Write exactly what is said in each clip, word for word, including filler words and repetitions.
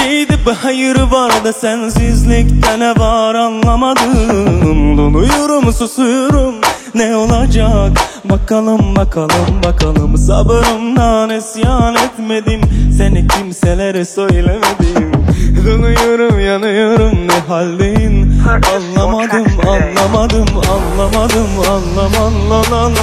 şeyde bir hayır var da sensizlikte ne var anlamadım. Donuyorum, susuyorum, ne olacak bakalım bakalım bakalım. Sabrımdan isyan etmedim, seni kimselere söylemedim. Donuyorum, yanıyorum, ne haldeyim anlamadım anlamadım anlamadım anlamadım.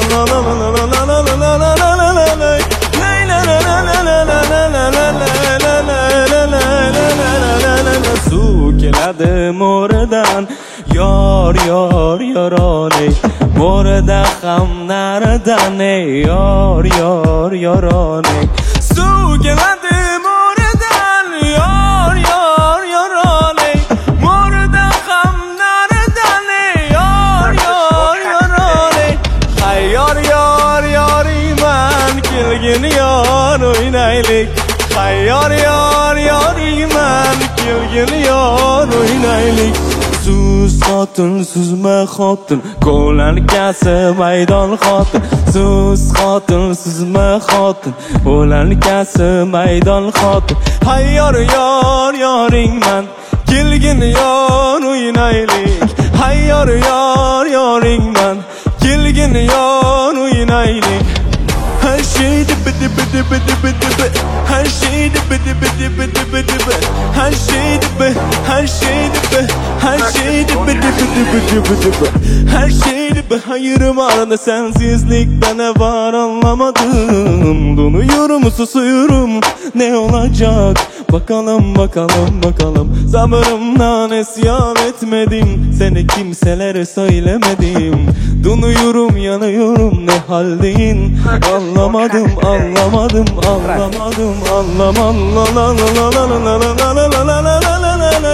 Su keladim oradan yar yar yarane, morda ham naradan yar yar yarane. Su keladim oradan yar yar yarane, morda ham naradan yar yar yarane. Hay yar yar yariman kelgin yar oynaylik. Hay yar yar yariman kelgin yar oynaylik. Sus xotin, suzma xotin, ko'lankasi maydon xotin. Sus xotin, suzma xotin, ko'lankasi maydon xotin. Hay yar yar yoringman kelgin yar o'ynaylik. Hay yar yar yoringman kelgin yar o'ynaylik. Her şey dibi dibi dibi dibi dibi, her şey dibi dibi dibi dibi dibi, her şey dibi, her şey dibi, her şey dibi dibi dibi dibi dibi, her şey dibi. Hayır var da sensizlikte ne var anlamadım. Donuyorum, susuyorum, ne olacak bakalım bakalım bakalım. Sabrımdan isyan etmedim, seni kimselere söylemedim. Donuyorum, yanıyorum, ne haldeyim anlamadım anlamadım anlamadım anlamadım. La la la la la la la la la la la la la la la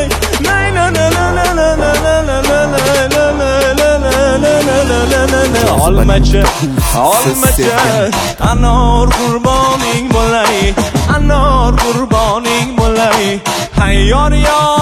olmaca olmaca anor qurboning bo'lay, anor qurboning bo'lay. Hay yor yor